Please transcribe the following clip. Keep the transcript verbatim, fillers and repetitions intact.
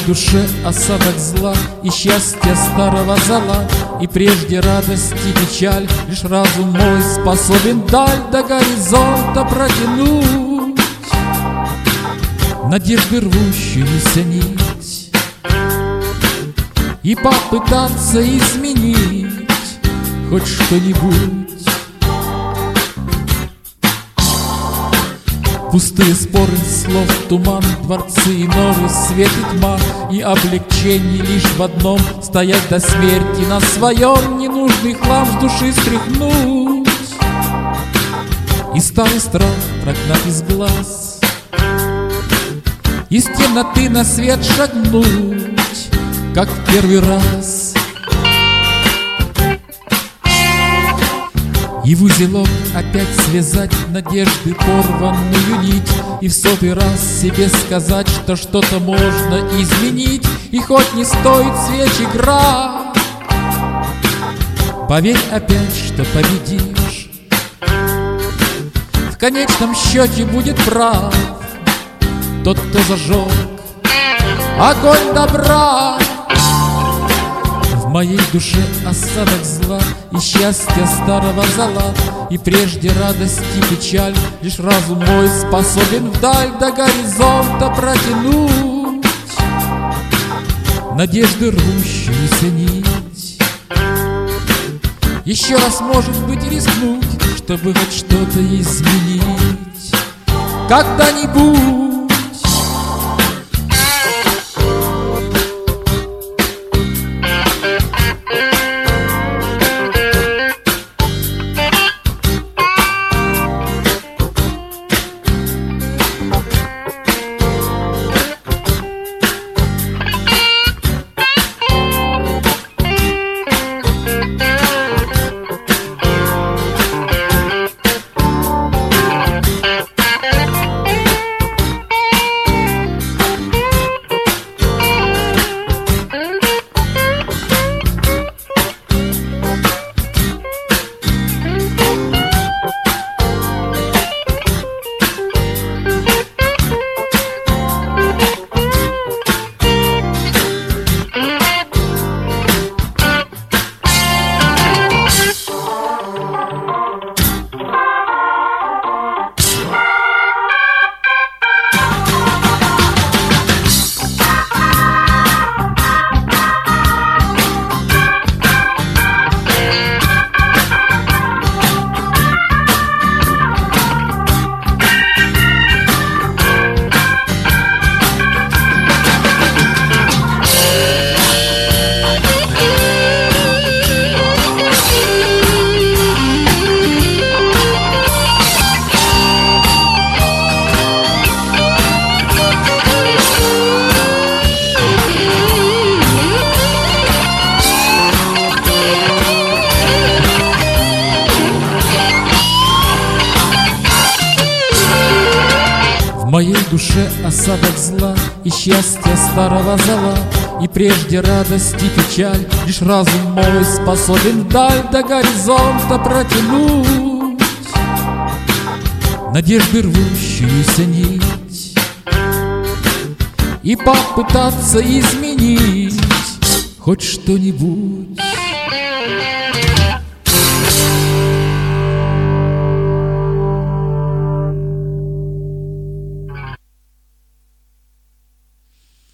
душе осадок зла и счастья старого зала, и прежде радость и печаль лишь разум мой способен даль до горизонта протянуть. Надежды рвущуюся нить и попытаться изменить хоть что-нибудь. Пустые споры, слов туман, дворцы и норы, свет и тьма, и облегчение лишь в одном — стоять до смерти на своем, ненужный хлам с души стряхнуть и старый страх прогнать из глаз, из темноты на свет шагнуть, как в первый раз. И в узелок опять связать надежды порванную нить, и в сотый раз себе сказать, что что-то можно изменить, и хоть не стоит свеч игра, поверь опять, что победишь. В конечном счете будет прав тот, кто зажег огонь добра. В моей душе осадок зла и счастья старого зала, и прежде радость и печаль лишь разум мой способен вдаль до горизонта протянуть. Надежды рвущуюся нить еще раз, может быть, рискнуть, чтобы хоть что-то изменить когда-нибудь. В моей душе осадок зла и счастья старого зала, и прежде радость и печаль лишь разум мой способен вдаль до горизонта протянуть. Надежды рвущуюся нить и попытаться изменить хоть что-нибудь.